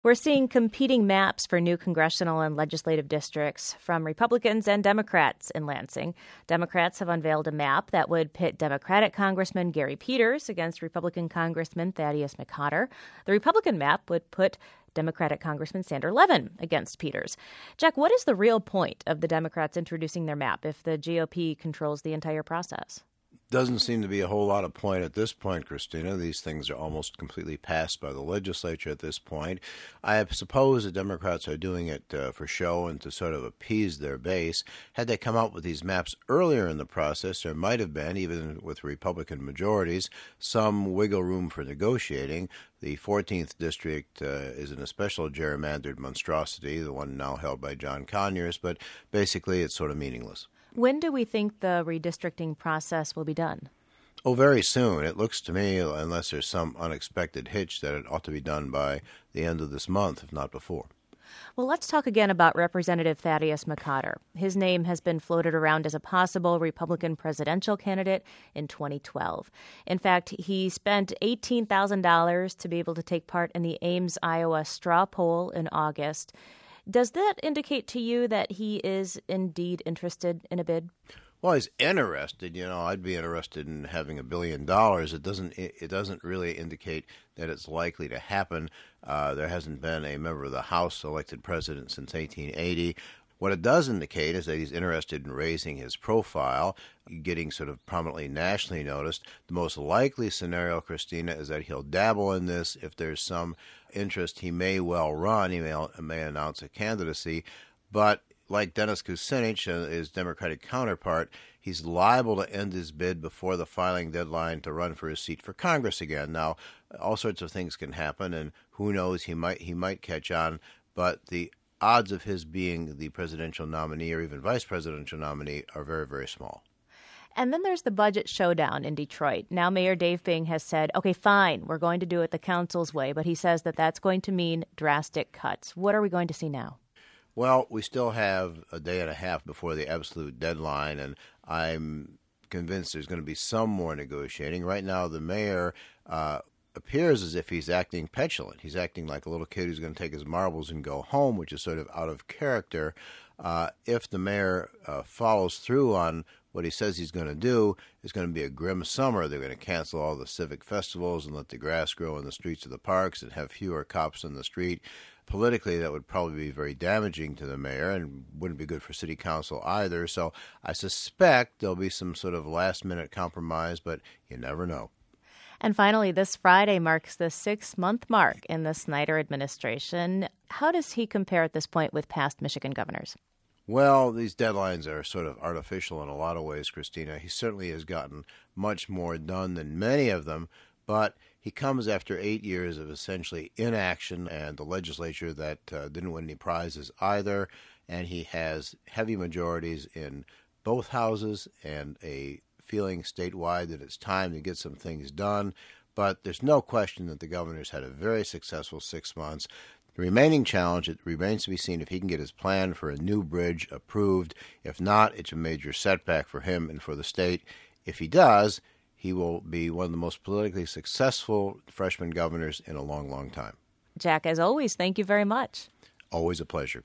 We're seeing competing maps for new congressional and legislative districts from Republicans and Democrats in Lansing. Democrats have unveiled a map that would pit Democratic Congressman Gary Peters against Republican Congressman Thaddeus McCotter. The Republican map would put Democratic Congressman Sander Levin against Peters. Jack, what is the real point of the Democrats introducing their map if the GOP controls the entire process? Doesn't seem to be a whole lot of point at this point, Christina. These things are almost completely passed by the legislature at this point. I suppose the Democrats are doing it for show and to sort of appease their base. Had they come out with these maps earlier in the process, there might have been, even with Republican majorities, some wiggle room for negotiating. The 14th district is an especially gerrymandered monstrosity, the one now held by John Conyers, but basically it's sort of meaningless. When do we think the redistricting process will be done? Oh, very soon. It looks to me, unless there's some unexpected hitch, that it ought to be done by the end of this month, if not before. Well, let's talk again about Representative Thaddeus McCotter. His name has been floated around as a possible Republican presidential candidate in 2012. In fact, he spent $18,000 to be able to take part in the Ames, Iowa straw poll in August. Does that indicate to you that he is indeed interested in a bid? Well, he's interested. I'd be interested in having $1 billion. It doesn't really indicate that it's likely to happen. There hasn't been a member of the House elected president since 1880. What it does indicate is that he's interested in raising his profile, getting sort of prominently nationally noticed. The most likely scenario, Christina, is that he'll dabble in this. If there's some interest, he may well run. He may announce a candidacy. But like Dennis Kucinich, his Democratic counterpart, he's liable to end his bid before the filing deadline to run for his seat for Congress again. Now, all sorts of things can happen, and who knows, he might catch on. But the odds of his being the presidential nominee or even vice presidential nominee are very, very small. And then there's the budget showdown in Detroit. Now Mayor Dave Bing has said, okay, fine, we're going to do it the council's way, but he says that that's going to mean drastic cuts. What are we going to see now? Well, we still have a day and a half before the absolute deadline, and I'm convinced there's going to be some more negotiating. Right now, the mayor appears as if he's acting petulant. He's acting like a little kid who's going to take his marbles and go home, which is sort of out of character. If the mayor follows through on what he says he's going to do, it's going to be a grim summer. They're going to cancel all the civic festivals and let the grass grow in the streets of the parks and have fewer cops in the street. Politically, that would probably be very damaging to the mayor and wouldn't be good for city council either. So I suspect there'll be some sort of last-minute compromise, but you never know. And finally, this Friday marks the 6-month mark in the Snyder administration. How does he compare at this point with past Michigan governors? Well, these deadlines are sort of artificial in a lot of ways, Christina. He certainly has gotten much more done than many of them, but he comes after 8 years of essentially inaction and the legislature that didn't win any prizes either, and he has heavy majorities in both houses and a feeling statewide that it's time to get some things done. But there's no question that the governor's had a very successful 6 months. The remaining challenge, it remains to be seen if he can get his plan for a new bridge approved. If not, it's a major setback for him and for the state. If he does, he will be one of the most politically successful freshman governors in a long, long time. Jack, as always, thank you very much. Always a pleasure.